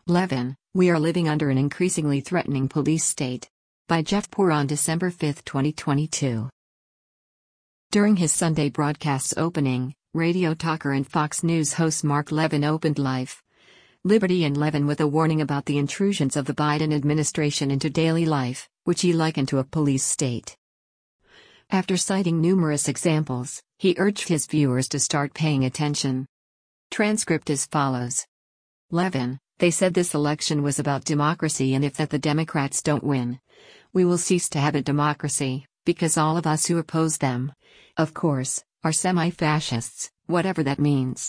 Levin, we are living under an increasingly threatening police state. By Jeff Poor on December 5, 2022. During his Sunday broadcast's opening, radio talker and Fox News host Mark Levin opened Life, Liberty and Levin with a warning about the intrusions of the Biden administration into daily life, which he likened to a police state. After citing numerous examples, he urged his viewers to start paying attention. Transcript as follows. Levin, they said this election was about democracy, and if that the Democrats don't win, we will cease to have a democracy, because all of us who oppose them, of course, are semi-fascists, whatever that means.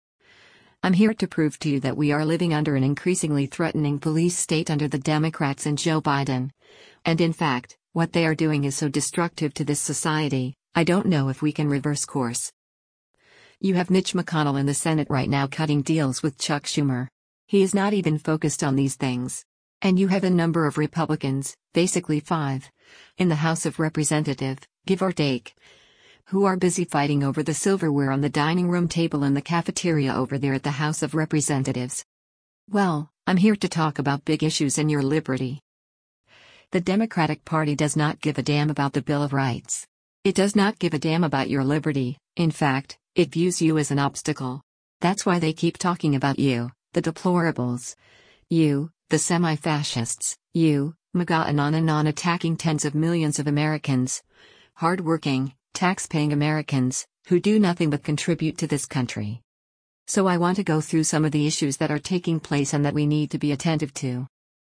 I'm here to prove to you that we are living under an increasingly threatening police state under the Democrats and Joe Biden. And in fact, what they are doing is so destructive to this society, I don't know if we can reverse course. You have Mitch McConnell in the Senate right now cutting deals with Chuck Schumer. He is not even focused on these things. And you have a number of Republicans, basically 5, in the House of Representatives, give or take, who are busy fighting over the silverware on the dining room table in the cafeteria over there at the House of Representatives. Well, I'm here to talk about big issues in your liberty. The Democratic Party does not give a damn about the Bill of Rights. It does not give a damn about your liberty. In fact, it views you as an obstacle. That's why they keep talking about you, the deplorables. You, the semi-fascists, you, MAGA, and on attacking tens of millions of Americans. Hard-working, tax-paying Americans, who do nothing but contribute to this country. So I want to go through some of the issues that are taking place and that we need to be attentive to.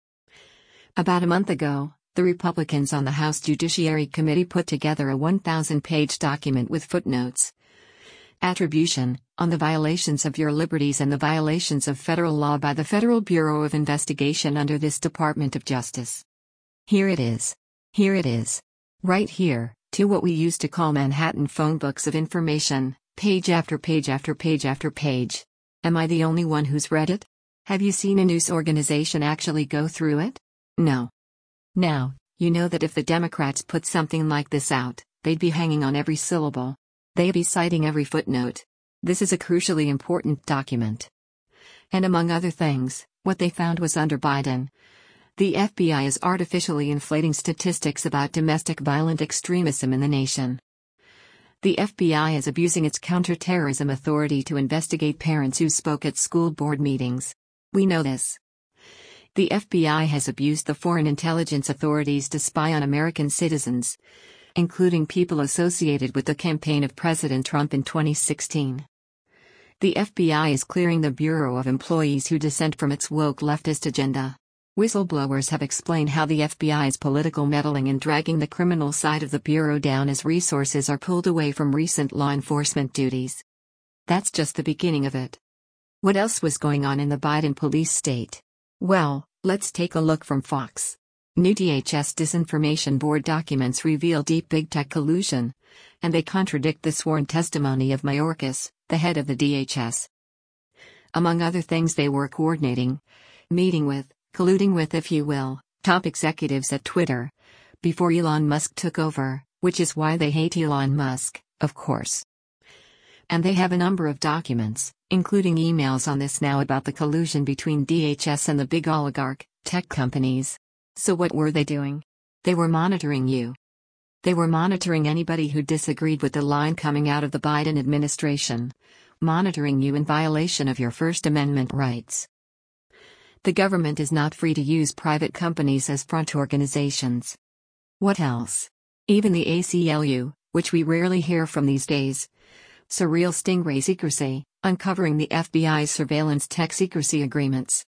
About a month ago, the Republicans on the House Judiciary Committee put together a 1,000-page document with footnotes. Attribution, on the violations of your liberties and the violations of federal law by the Federal Bureau of Investigation under this Department of Justice. Here it is. Here it is. Right here, to what we used to call Manhattan phone books of information, page after page after page after page. Am I the only one who's read it? Have you seen a news organization actually go through it? No. Now, you know that if the Democrats put something like this out, they'd be hanging on every syllable. They'd be citing every footnote. This is a crucially important document. And among other things, what they found was under Biden, the FBI is artificially inflating statistics about domestic violent extremism in the nation. The FBI is abusing its counterterrorism authority to investigate parents who spoke at school board meetings. We know this. The FBI has abused the foreign intelligence authorities to spy on American citizens, including people associated with the campaign of President Trump in 2016. The FBI is clearing the Bureau of employees who dissent from its woke leftist agenda. Whistleblowers have explained how the FBI's political meddling in dragging the criminal side of the Bureau down as resources are pulled away from recent law enforcement duties. That's just the beginning of it. What else was going on in the Biden police state? Well, let's take a look from Fox. New DHS Disinformation Board documents reveal deep big tech collusion, and they contradict the sworn testimony of Mayorkas, the head of the DHS. Among other things, they were coordinating, meeting with, colluding with, if you will, top executives at Twitter, before Elon Musk took over, which is why they hate Elon Musk, of course. And they have a number of documents, including emails on this now about the collusion between DHS and the big oligarch, tech companies. So what were they doing? They were monitoring you. They were monitoring anybody who disagreed with the line coming out of the Biden administration. Monitoring you in violation of your First Amendment rights. The government is not free to use private companies as front organizations. What else? Even the ACLU, which we rarely hear from these days. Surreal stingray secrecy, uncovering the FBI's surveillance tech secrecy agreements.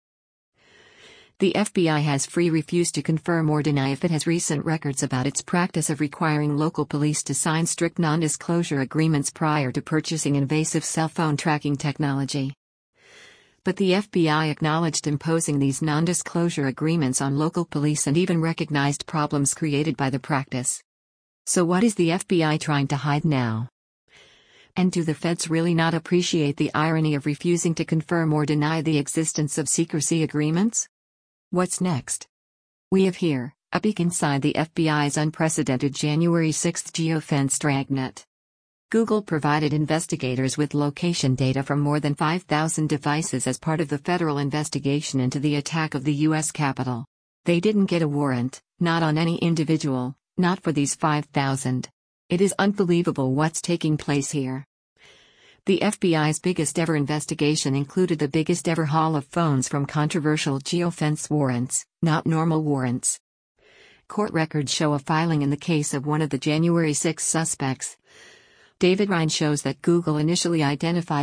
The FBI has refused to confirm or deny if it has recent records about its practice of requiring local police to sign strict non-disclosure agreements prior to purchasing invasive cell phone tracking technology. But the FBI acknowledged imposing these non-disclosure agreements on local police and even recognized problems created by the practice. So what is the FBI trying to hide now? And do the feds really not appreciate the irony of refusing to confirm or deny the existence of secrecy agreements? What's next? We have here a peek inside the FBI's unprecedented January 6 geofence dragnet. Google provided investigators with location data from more than 5,000 devices as part of the federal investigation into the attack of the U.S. Capitol. They didn't get a warrant, not on any individual, not for these 5,000. It is unbelievable what's taking place here. The FBI's biggest ever investigation included the biggest ever haul of phones from controversial geofence warrants, not normal warrants. Court records show a filing in the case of one of the January 6 suspects. David Ryan shows that Google initially identified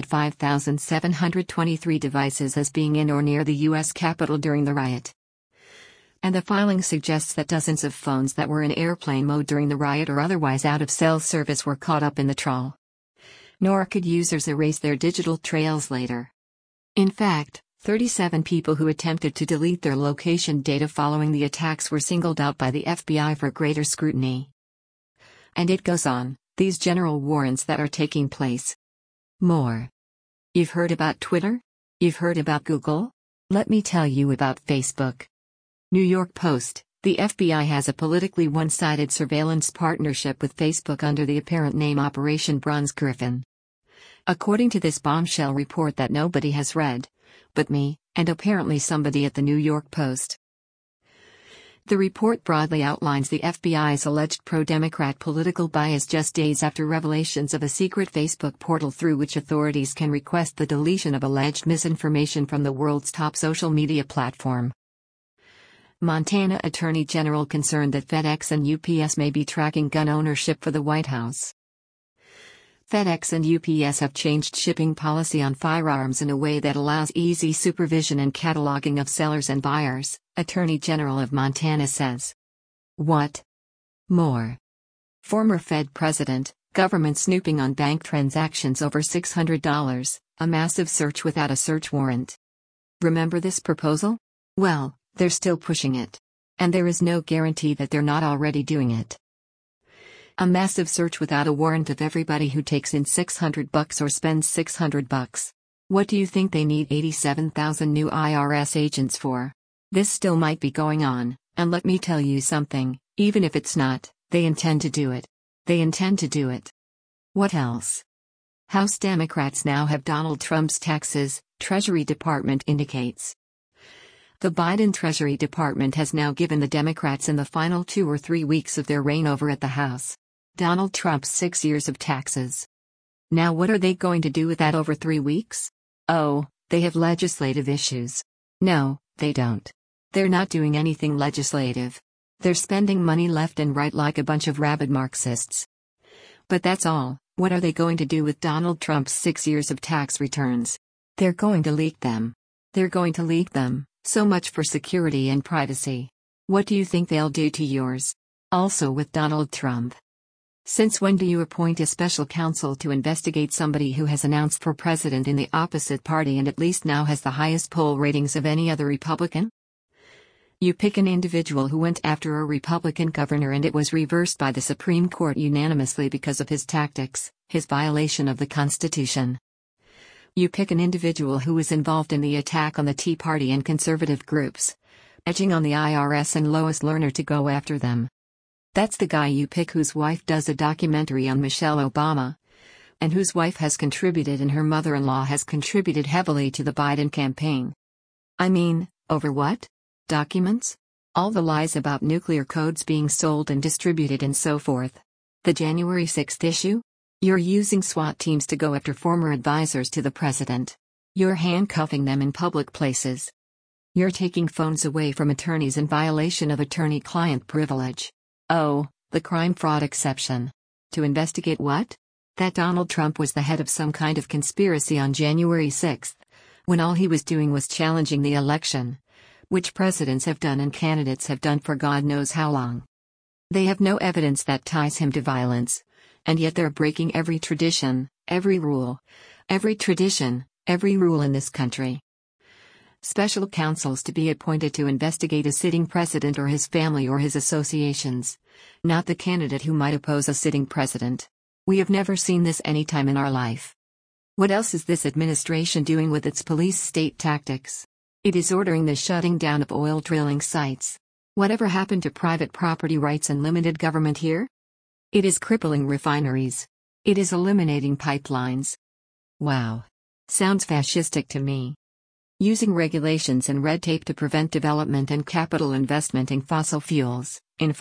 5,723 devices as being in or near the U.S. Capitol during the riot. And the filing suggests that dozens of phones that were in airplane mode during the riot or otherwise out of cell service were caught up in the trawl. Nor could users erase their digital trails later. In fact, 37 people who attempted to delete their location data following the attacks were singled out by the FBI for greater scrutiny. And it goes on. These general warrants that are taking place. More. You've heard about Twitter? You've heard about Google? Let me tell you about Facebook. New York Post, the FBI has a politically one-sided surveillance partnership with Facebook under the apparent name Operation Bronze Griffin. According to this bombshell report that nobody has read, but me, and apparently somebody at the New York Post. The report broadly outlines the FBI's alleged pro-Democrat political bias just days after revelations of a secret Facebook portal through which authorities can request the deletion of alleged misinformation from the world's top social media platform. Montana Attorney General concerned that FedEx and UPS may be tracking gun ownership for the White House. FedEx and UPS have changed shipping policy on firearms in a way that allows easy supervision and cataloging of sellers and buyers, Attorney General of Montana says. What? More. Former Fed president, government snooping on bank transactions over $600, a massive search without a search warrant. Remember this proposal? Well, they're still pushing it. And there is no guarantee that they're not already doing it. A massive search without a warrant of everybody who takes in $600 or spends $600. What do you think they need 87,000 new IRS agents for? This still might be going on, and let me tell you something, even if it's not, they intend to do it. They intend to do it. What else? House Democrats now have Donald Trump's taxes, Treasury Department indicates. The Biden Treasury Department has now given the Democrats in the final 2 or 3 weeks of their reign over at the House Donald Trump's 6 years of taxes. Now what are they going to do with that over 3 weeks? Oh, they have legislative issues. No, they don't. They're not doing anything legislative. They're spending money left and right like a bunch of rabid Marxists. But that's all. What are they going to do with Donald Trump's 6 years of tax returns? They're going to leak them. They're going to leak them, so much for security and privacy. What do you think they'll do to yours? Also with Donald Trump. Since when do you appoint a special counsel to investigate somebody who has announced for president in the opposite party and at least now has the highest poll ratings of any other Republican? You pick an individual who went after a Republican governor and it was reversed by the Supreme Court unanimously because of his tactics, his violation of the Constitution. You pick an individual who was involved in the attack on the Tea Party and conservative groups, edging on the IRS and Lois Lerner to go after them. That's the guy you pick whose wife does a documentary on Michelle Obama, and whose wife has contributed and her mother-in-law has contributed heavily to the Biden campaign. I mean, over what? Documents? All the lies about nuclear codes being sold and distributed and so forth. The January 6th issue? You're using SWAT teams to go after former advisors to the president. You're handcuffing them in public places. You're taking phones away from attorneys in violation of attorney-client privilege. Oh, the crime-fraud exception. To investigate what? That Donald Trump was the head of some kind of conspiracy on January 6th, when all he was doing was challenging the election, which presidents have done and candidates have done for God knows how long. They have no evidence that ties him to violence, and yet they're breaking every tradition, every rule, every tradition, every rule in this country. Special counsels to be appointed to investigate a sitting president or his family or his associations, not the candidate who might oppose a sitting president. We have never seen this any time in our life. What else is this administration doing with its police state tactics? It is ordering the shutting down of oil drilling sites. Whatever happened to private property rights and limited government here? It is crippling refineries. It is eliminating pipelines. Wow. Sounds fascistic to me. Using regulations and red tape to prevent development and capital investment in fossil fuels.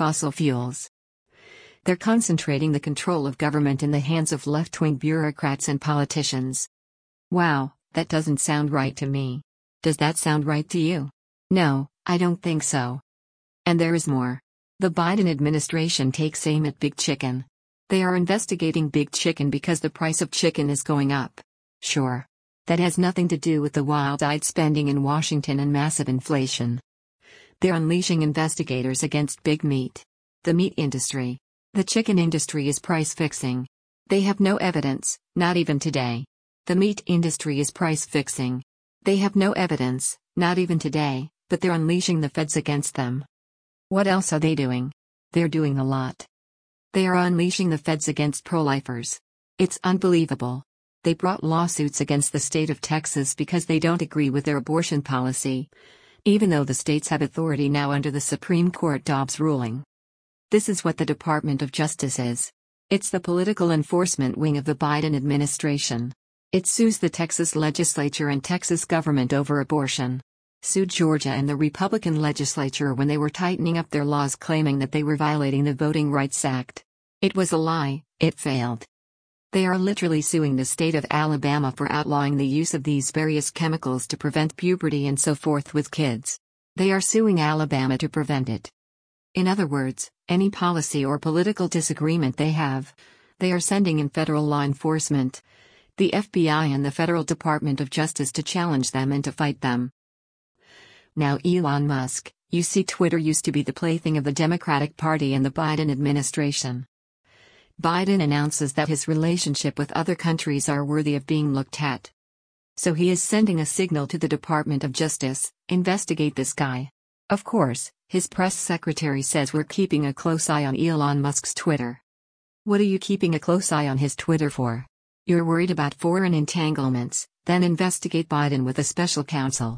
They're concentrating the control of government in the hands of left-wing bureaucrats and politicians. Wow, that doesn't sound right to me. Does that sound right to you? No, I don't think so. And there is more. The Biden administration takes aim at Big Chicken. They are investigating Big Chicken because the price of chicken is going up. Sure. That has nothing to do with the wild-eyed spending in Washington and massive inflation. They're unleashing investigators against big meat. The meat industry. The chicken industry is price fixing. They have no evidence, not even today. The meat industry is price fixing. They have no evidence, not even today, but they're unleashing the feds against them. What else are they doing? They're doing a lot. They are unleashing the feds against pro-lifers. It's unbelievable. They brought lawsuits against the state of Texas because they don't agree with their abortion policy, even though the states have authority now under the Supreme Court Dobbs ruling. This is what the Department of Justice is. It's the political enforcement wing of the Biden administration. It sues the Texas legislature and Texas government over abortion. Sued Georgia and the Republican legislature when they were tightening up their laws claiming that they were violating the Voting Rights Act. It was a lie, it failed. They are literally suing the state of Alabama for outlawing the use of these various chemicals to prevent puberty and so forth with kids. They are suing Alabama to prevent it. In other words, any policy or political disagreement they have, they are sending in federal law enforcement, the FBI and the Federal Department of Justice to challenge them and to fight them. Now Elon Musk, you see, Twitter used to be the plaything of the Democratic Party and the Biden administration. Biden announces that his relationship with other countries are worthy of being looked at. So he is sending a signal to the Department of Justice, investigate this guy. Of course, his press secretary says we're keeping a close eye on Elon Musk's Twitter. What are you keeping a close eye on his Twitter for? You're worried about foreign entanglements, then investigate Biden with a special counsel.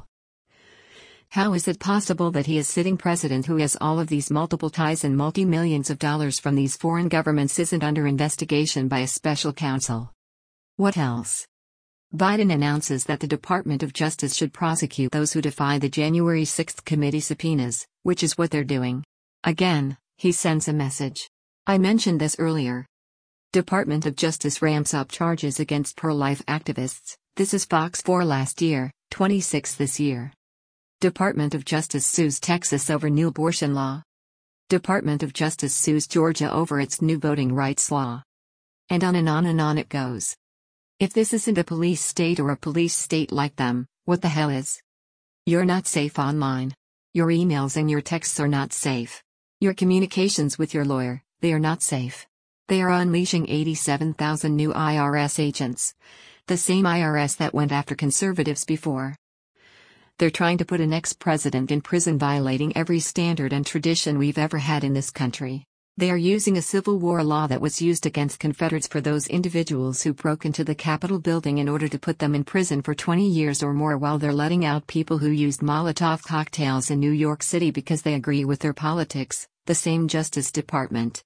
How is it possible that he is sitting president who has all of these multiple ties and multi-millions of dollars from these foreign governments isn't under investigation by a special counsel? What else? Biden announces that the Department of Justice should prosecute those who defy the January 6th committee subpoenas, which is what they're doing. Again, he sends a message. I mentioned this earlier. Department of Justice ramps up charges against pro-life activists. This is Fox 4 last year, 26 this year. Department of Justice sues Texas over new abortion law. Department of Justice sues Georgia over its new voting rights law. And on it goes. If this isn't a police state or a police state like them, what the hell is? You're not safe online. Your emails and your texts are not safe. Your communications with your lawyer, they are not safe. They are unleashing 87,000 new IRS agents. The same IRS that went after conservatives before. They're trying to put an ex-president in prison, violating every standard and tradition we've ever had in this country. They are using a Civil War law that was used against Confederates for those individuals who broke into the Capitol building in order to put them in prison for 20 years or more, while they're letting out people who used Molotov cocktails in New York City because they agree with their politics, the same Justice Department.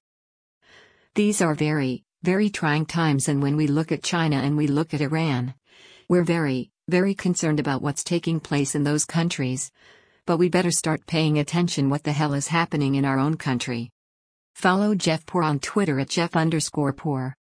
These are very, very trying times, and when we look at China and we look at Iran, we're very, very concerned about what's taking place in those countries. But we better start paying attention what the hell is happening in our own country. Follow Jeff Poor on Twitter at Jeff_Poor.